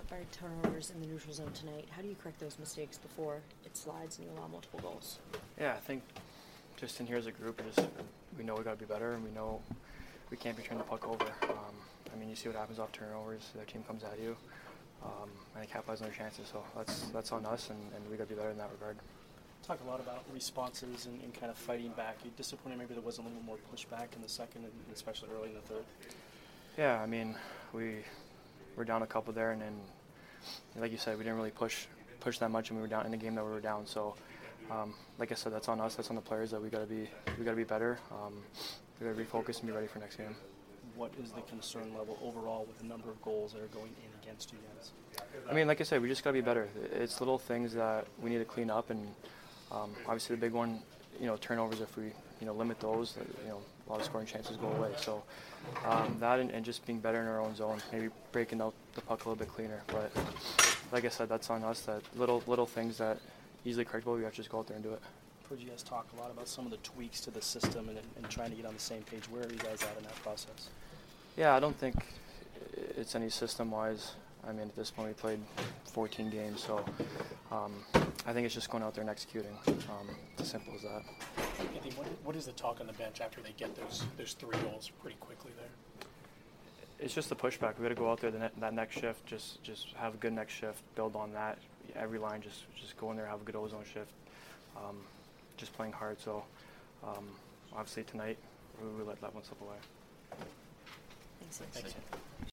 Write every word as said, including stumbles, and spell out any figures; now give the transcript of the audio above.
hurt by turnovers in the neutral zone tonight. How do you correct those mistakes before it slides and you allow multiple goals? Yeah, I think just in here as a group, we just we know we got to be better, and we know we can't be turning the puck over. Um, I mean, you see what happens off turnovers. Their team comes at you, um, and they capitalize on their chances. So that's that's on us, and, and we got to be better in that regard. Talk a lot about responses and, and kind of fighting back. You disappointed maybe there wasn't a little more pushback in the second, and especially early in the third. Yeah, I mean, we were down a couple there, and then, like you said, we didn't really push push that much, and we were down in the game that we were down. So, um, like I said, that's on us. That's on the players. That we got to be we got to be better. Um, we got to refocus and be ready for next game. What is the concern level overall with the number of goals that are going in against you guys? I mean, like I said, we just got to be better. It's little things that we need to clean up, and um, obviously the big one, you know, turnovers. If we, you know, limit those, you know, a lot of scoring chances go away. So um, that and, and just being better in our own zone, maybe breaking out the puck a little bit cleaner. But like I said, that's on us. That little little things that easily correctable. We have to just go out there and do it. I've heard you guys talk a lot about some of the tweaks to the system and, and trying to get on the same page. Where are you guys at in that process? Yeah, I don't think it's any system-wise. I mean, at this point, we played fourteen games, so um, I think it's just going out there and executing. Um, it's as simple as that. Anthony, what, what is the talk on the bench after they get those those three goals pretty quickly there? It's just the pushback. We got to go out there the ne- that next shift, just just have a good next shift, build on that. Every line, just just go in there, have a good ozone shift. Um, just playing hard. So um, obviously tonight we, we let that one slip away. Thanks. Thanks.